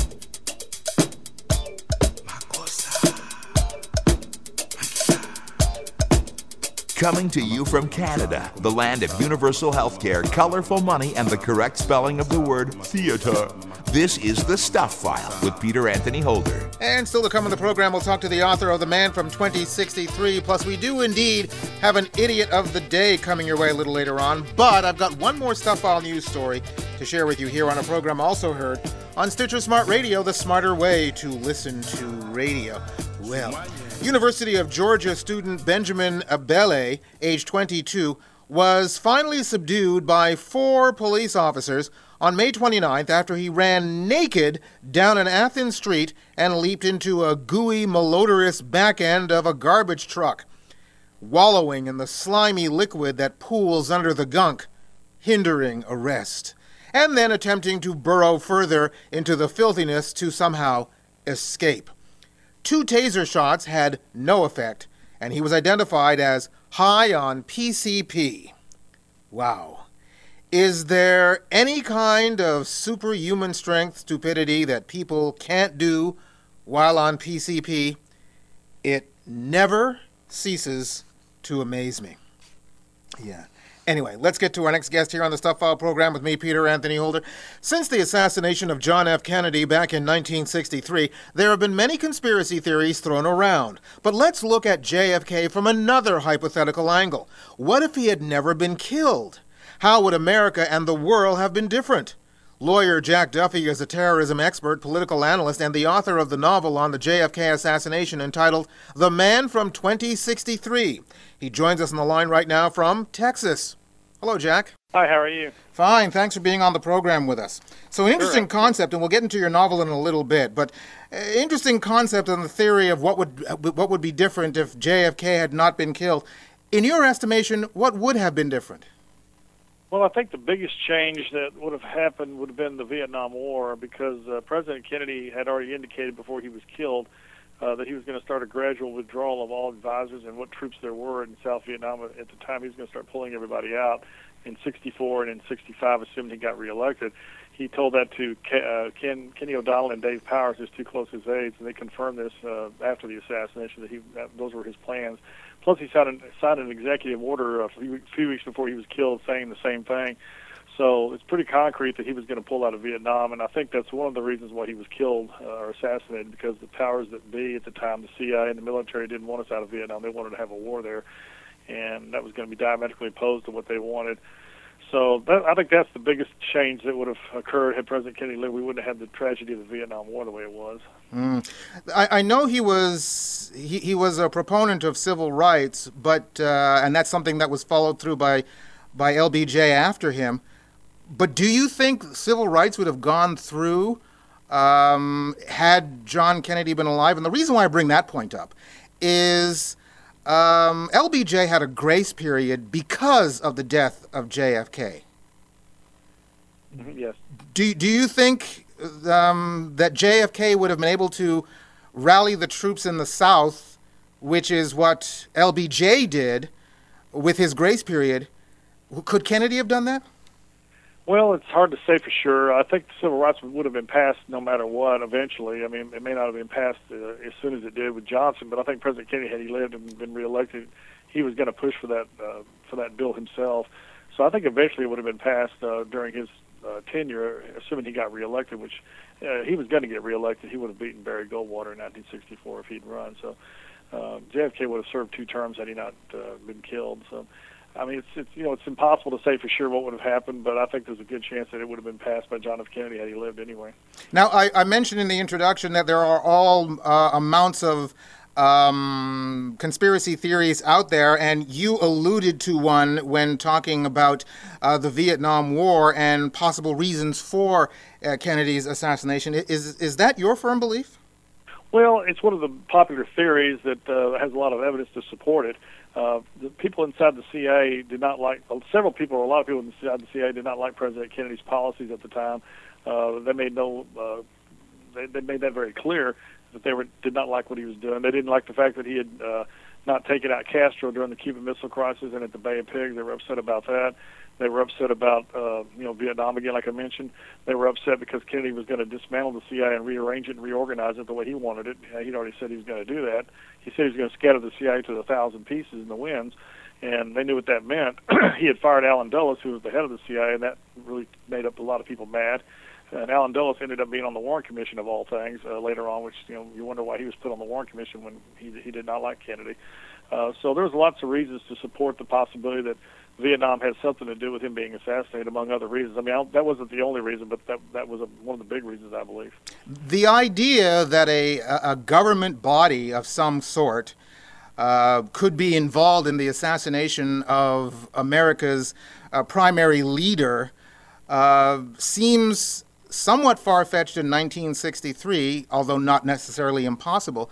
Coming to you from Canada, the land of universal healthcare, colorful money, and the correct spelling of the word theater. This is The Stuff File with Peter Anthony Holder. And still to come in the program, we'll talk to the author of The Man from 2063. Plus, we do indeed have an Idiot of the Day coming your way a little later on. But I've got one more Stuff File news story to share with you here on a program also heard on Stitcher Smart Radio, the smarter way to listen to radio. Well, University of Georgia student Benjamin Abele, age 22, was finally subdued by 4 police officers on May 29th after he ran naked down an Athens street and leaped into a gooey, malodorous back end of a garbage truck, wallowing in the slimy liquid that pools under the gunk, hindering arrest. and then attempting to burrow further into the filthiness to somehow escape. 2 taser shots had no effect, and he was identified as high on PCP. Wow. Is there any kind of superhuman strength stupidity that people can't do while on PCP? It never ceases to amaze me. Yeah. Anyway, let's get to our next guest here on the Stuff File program with me, Peter Anthony Holder. Since the assassination of John F. Kennedy back in 1963, there have been many conspiracy theories thrown around. But let's look at JFK from another hypothetical angle. What if he had never been killed? How would America and the world have been different? Lawyer Jack Duffy is a terrorism expert, political analyst, and the author of the novel on the JFK assassination entitled The Man from 2063. He joins us on the line right now from Texas. Hello, Jack. Hi, how are you? Fine, thanks for being on the program with us. So an interesting concept, and we'll get into your novel in a little bit, but interesting concept on the theory of what would be different if JFK had not been killed. In your estimation, what would have been different? Well, I think the biggest change that would have happened would have been the Vietnam War, because President Kennedy had already indicated before he was killed that he was going to start a gradual withdrawal of all advisors and what troops there were in South Vietnam. At the time, he was going to start pulling everybody out in 64 and in 65, assuming he got reelected. He told that to Kenny O'Donnell and Dave Powers, his 2 closest aides, and they confirmed this after the assassination, that those were his plans. Plus, he signed an executive order a few weeks before he was killed saying the same thing. So it's pretty concrete that he was going to pull out of Vietnam, and I think that's one of the reasons why he was killed or assassinated, because the powers that be at the time, the CIA and the military, didn't want us out of Vietnam. They wanted to have a war there, and that was going to be diametrically opposed to what they wanted. So I think that's the biggest change that would have occurred had President Kennedy lived. We wouldn't have had the tragedy of the Vietnam War the way it was. I know he was a proponent of civil rights, but and that's something that was followed through by LBJ after him. But do you think civil rights would have gone through had John Kennedy been alive? And the reason why I bring that point up is LBJ had a grace period because of the death of JFK. Yes. Do you think that JFK would have been able to rally the troops in the South, which is what LBJ did with his grace period? Could Kennedy have done that? Well, it's hard to say for sure. I think the civil rights would have been passed no matter what eventually. I mean, it may not have been passed as soon as it did with Johnson, but I think President Kennedy, had he lived and been reelected, he was going to push for that bill himself. So I think eventually it would have been passed during his tenure, assuming he got reelected, which he was going to get reelected. He would have beaten Barry Goldwater in 1964 if he'd run. So JFK would have served 2 terms had he not been killed. So I mean, it's impossible to say for sure what would have happened, but I think there's a good chance that it would have been passed by John F. Kennedy had he lived anyway. Now, I mentioned in the introduction that there are all amounts of conspiracy theories out there, and you alluded to one when talking about the Vietnam War and possible reasons for Kennedy's assassination. Is that your firm belief? Well, it's one of the popular theories that has a lot of evidence to support it. The people inside the CIA did not like, a lot of people inside the CIA did not like President Kennedy's policies at the time. They made they made that very clear that they did not like what he was doing. They didn't like the fact that he had not taken out Castro during the Cuban Missile Crisis and at the Bay of Pigs. They were upset about that. They were upset about Vietnam again, like I mentioned. They were upset because Kennedy was going to dismantle the CIA and rearrange it and reorganize it the way he wanted it. He'd already said he was going to do that. He said he was going to scatter the CIA to 1,000 pieces in the winds, and they knew what that meant. He had fired Allen Dulles, who was the head of the CIA, and that really made up a lot of people mad. And Allen Dulles ended up being on the Warren Commission of all things later on, which you wonder why he was put on the Warren Commission when he did not like Kennedy. So there's lots of reasons to support the possibility that Vietnam had something to do with him being assassinated, among other reasons. I mean, that wasn't the only reason, but that was one of the big reasons, I believe. The idea that a government body of some sort could be involved in the assassination of America's primary leader seems somewhat far-fetched in 1963, although not necessarily impossible.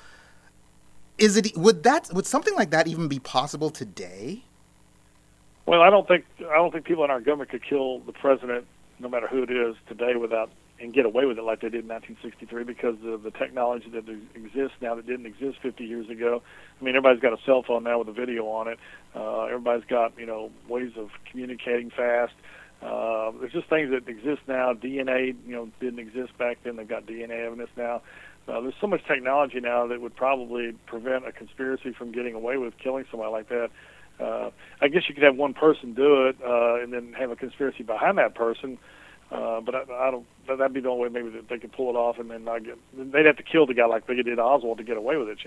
Would something like that even be possible today? Well, I don't think people in our government could kill the president no matter who it is today, and get away with it like they did in 1963 because of the technology that exists now that didn't exist 50 years ago. I mean, everybody's got a cell phone now with a video on it. Everybody's got, ways of communicating fast. There's just things that exist now. DNA, didn't exist back then. They've got DNA evidence now. There's so much technology now that would probably prevent a conspiracy from getting away with killing somebody like that. I guess you could have one person do it and then have a conspiracy behind that person. But I don't. That'd be the only way maybe that they could pull it off, and then they'd have to kill the guy like they did Oswald to get away with it,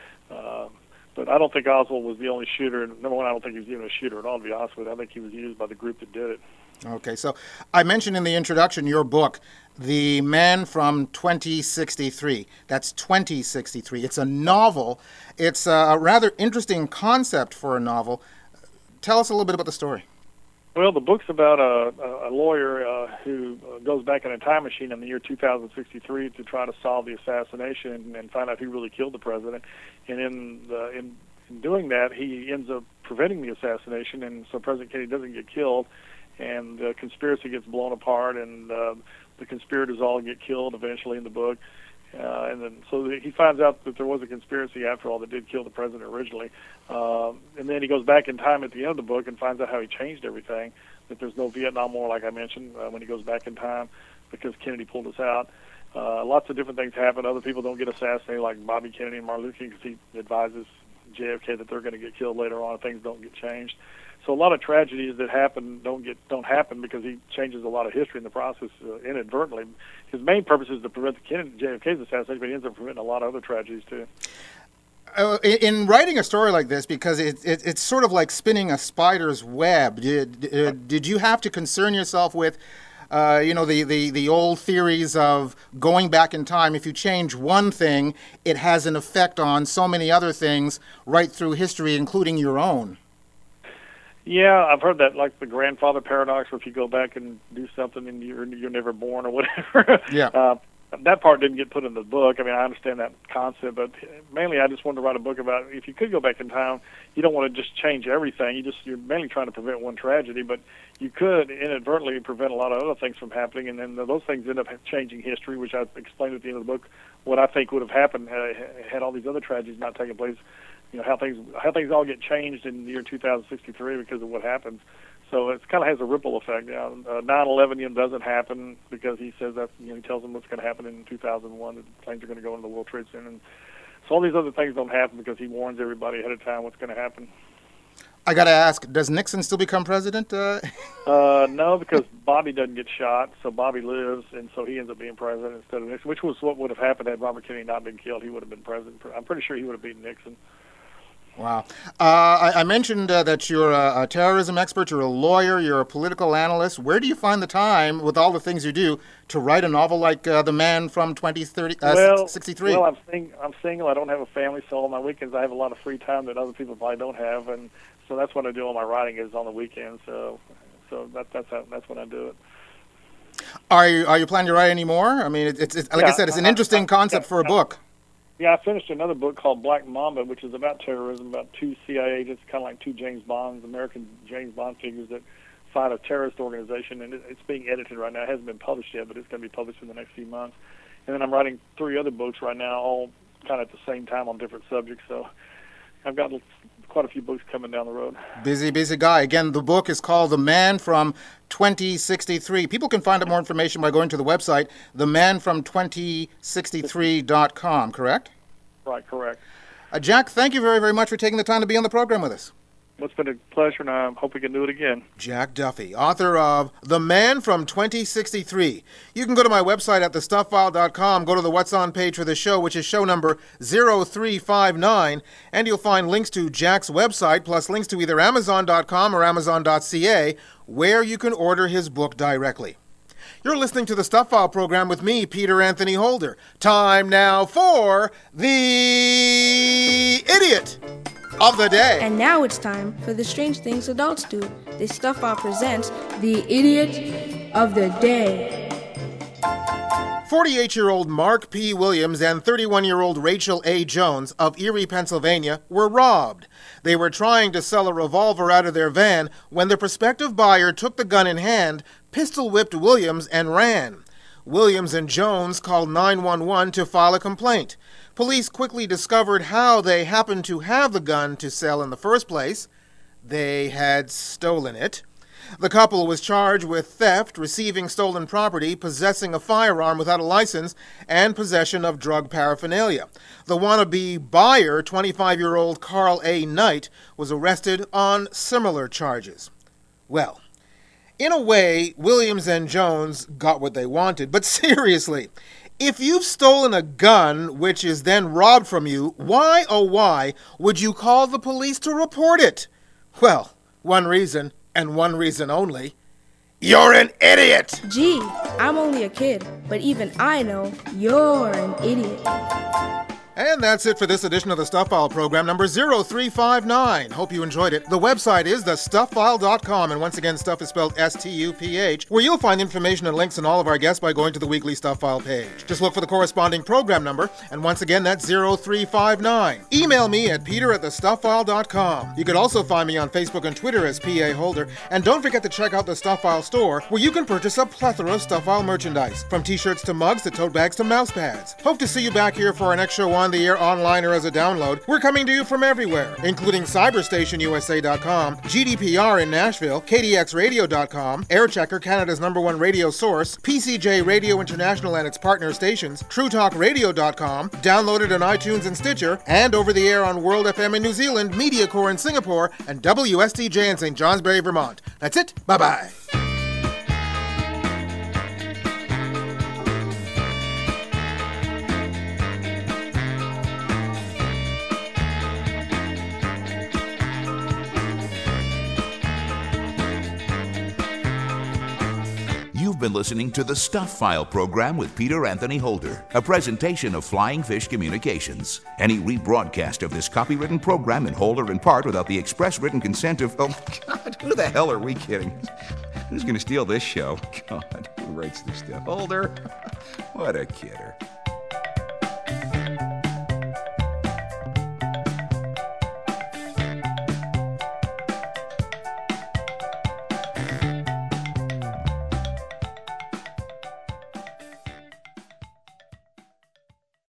But I don't think Oswald was the only shooter. Number one, I don't think he was even a shooter at all, to be honest with you. I think he was used by the group that did it. Okay, so I mentioned in the introduction your book, The Man from 2063. That's 2063. It's a novel. It's a rather interesting concept for a novel. Tell us a little bit about the story. Well, the book's about a lawyer who goes back in a time machine in the year 2063 to try to solve the assassination and find out who really killed the president. And in doing that, he ends up preventing the assassination, and so President Kennedy doesn't get killed, and the conspiracy gets blown apart, and the conspirators all get killed eventually in the book. And then, so he finds out that there was a conspiracy after all that did kill the president originally. And then he goes back in time at the end of the book and finds out how he changed everything, that there's no Vietnam War, like I mentioned, when he goes back in time because Kennedy pulled us out. Lots of different things happen. Other people don't get assassinated, like Bobby Kennedy and Martin Luther King, because he advises JFK that they're going to get killed later on if things don't get changed. So a lot of tragedies that happen don't happen because he changes a lot of history in the process inadvertently. His main purpose is to prevent the JFK's assassination, but he ends up preventing a lot of other tragedies too. In writing a story like this, because it's sort of like spinning a spider's web, did you have to concern yourself with, the old theories of going back in time? If you change one thing, it has an effect on so many other things right through history, including your own. Yeah, I've heard that, like the grandfather paradox, where if you go back and do something and you're never born or whatever. Yeah. That part didn't get put in the book. I mean, I understand that concept, but mainly I just wanted to write a book about if you could go back in time, you don't want to just change everything. You're mainly trying to prevent one tragedy, but you could inadvertently prevent a lot of other things from happening, and then those things end up changing history, which I explained at the end of the book, what I think would have happened had all these other tragedies not taken place. How things all get changed in the year 2063 because of what happens. So it kind of has a ripple effect. 9/11 doesn't happen because he says that he tells them what's going to happen in 2001. That planes are going to go into the World Trade Center, and so all these other things don't happen because he warns everybody ahead of time what's going to happen. I got to ask, does Nixon still become president? No, because Bobby doesn't get shot, so Bobby lives, and so he ends up being president instead of Nixon, which was what would have happened had Robert Kennedy not been killed. He would have been president. I'm pretty sure he would have beaten Nixon. Wow. I mentioned that you're a terrorism expert, you're a lawyer, you're a political analyst. Where do you find the time, with all the things you do, to write a novel like The Man from 2063? Well, I'm single. I don't have a family, so on my weekends I have a lot of free time that other people probably don't have, and so that's what I do all my writing is on the weekends. So that's when I do it. Are you planning to write any more? I mean, it's like I said, it's an interesting concept for a book. Yeah, I finished another book called Black Mamba, which is about terrorism, about two CIA agents, kind of like two James Bonds, American James Bond figures that fight a terrorist organization, and it's being edited right now. It hasn't been published yet, but it's going to be published in the next few months. And then I'm writing 3 other books right now, all kind of at the same time on different subjects. So I've got quite a few books coming down the road. Busy guy. Again, the book is called The Man from 2063. People can find out more information by going to the website, themanfrom2063.com, correct? Right, correct. Jack, thank you very, very much for taking the time to be on the program with us. It's been a pleasure, and I hope we can do it again. Jack Duffy, author of The Man from 2063. You can go to my website at thestuffile.com, go to the What's On page for the show, which is show number 0359, and you'll find links to Jack's website, plus links to either Amazon.com or Amazon.ca, where you can order his book directly. You're listening to the Stuff File program with me, Peter Anthony Holder. Time now for the Idiot of the Day. And now it's time for the strange things adults do. The Stuff File presents the Idiot of the Day. 48-year-old Mark P. Williams and 31-year-old Rachel A. Jones of Erie, Pennsylvania, were robbed. They were trying to sell a revolver out of their van when the prospective buyer took the gun in hand, pistol-whipped Williams and ran. Williams and Jones called 911 to file a complaint. Police quickly discovered how they happened to have the gun to sell in the first place. They had stolen it. The couple was charged with theft, receiving stolen property, possessing a firearm without a license, and possession of drug paraphernalia. The wannabe buyer, 25-year-old Carl A. Knight, was arrested on similar charges. Well, in a way, Williams and Jones got what they wanted, but seriously, if you've stolen a gun which is then robbed from you, why, oh why, would you call the police to report it? Well, one reason, and one reason only. You're an idiot! Gee, I'm only a kid, but even I know you're an idiot. And that's it for this edition of the Stuff File program, number 0359. Hope you enjoyed it. The website is thestufffile.com, and once again, stuff is spelled S-T-U-P-H, where you'll find information and links on all of our guests by going to the weekly Stuff File page. Just look for the corresponding program number, and once again, that's 0359. Email me at peter@thestufffile.com. You could also find me on Facebook and Twitter as P.A. Holder, and don't forget to check out the Stuff File store, where you can purchase a plethora of Stuff File merchandise, from t-shirts to mugs to tote bags to mouse pads. Hope to see you back here for our next show on the air, online, or as a download. We're coming to you from everywhere, including CyberstationUSA.com, GDPR in Nashville, KDXRadio.com, Airchecker, Canada's #1 radio source, PCJ Radio International and its partner stations, TrueTalkRadio.com, downloaded on iTunes and Stitcher, and over the air on World FM in New Zealand, MediaCore in Singapore, and WSTJ in St. Johnsbury, Vermont. That's it. Bye-bye. You've been listening to the Stuff File program with Peter Anthony Holder, a presentation of Flying Fish Communications. Any rebroadcast of this copywritten program in whole or in part without the express written consent of... Oh, God, who the hell are we kidding? Who's going to steal this show? God, who writes this stuff? Holder? What a kidder.